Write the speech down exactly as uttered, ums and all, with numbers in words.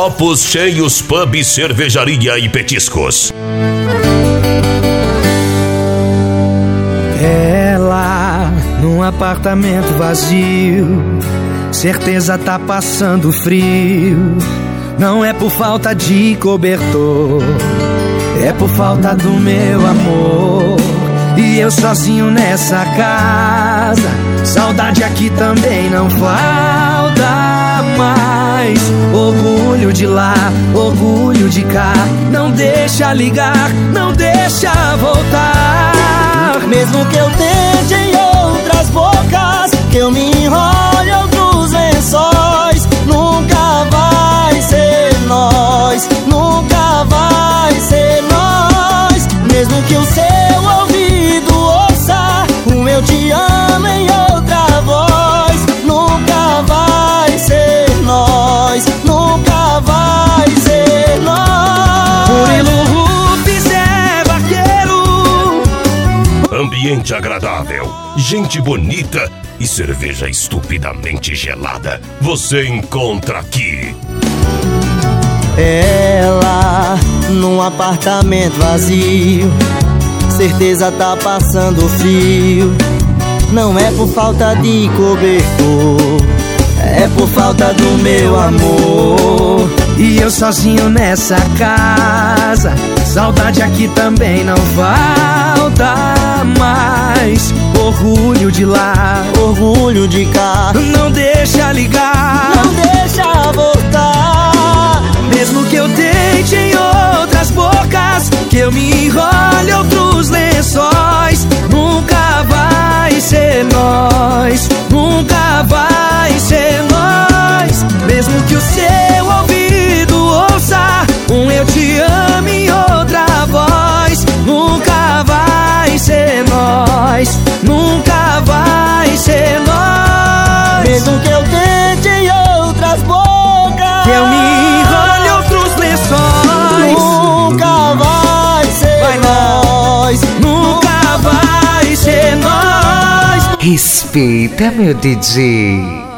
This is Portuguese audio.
Copos Cheios Pub, Cervejaria e Petiscos. Ela num apartamento vazio, certeza tá passando frio. Não é por falta de cobertor, é por falta do meu amor. E eu sozinho nessa casa, saudade aqui também não falta mais. Orgulho de lá, orgulho de cá, não deixa ligar, não deixa voltar. Mesmo que eu tente em outras bocas, que eu me enrole em outros lençóis, nunca vai ser nós, nunca vai ser nós. Mesmo que o seu ouvido ouça o eu te amo em outra voz, nunca vai ser nós, nunca vai ser nós. Murilo Rufus é vaqueiro. Ambiente agradável, gente bonita e cerveja estupidamente gelada. Você encontra aqui. Ela num apartamento vazio, certeza tá passando frio. Não é por falta de cobertor, é por falta do meu amor. E eu sozinho nessa casa, saudade aqui também não falta mais. Orgulho de lá, orgulho de cá, não deixa ligar, não deixa voltar. Mesmo que eu tente em outras bocas, que eu me enrole em outros lençóis, nunca vai ser nós, nunca vai ser nós. Mesmo que o seu ouvido ouça um eu te amo em outra voz, nunca vai ser nós, nunca vai ser nós. Mesmo que eu tente em outras bocas, que eu me enrole em outros lençóis, nunca vai ser vai nós, nunca vai ser nós. Respeita, meu D J.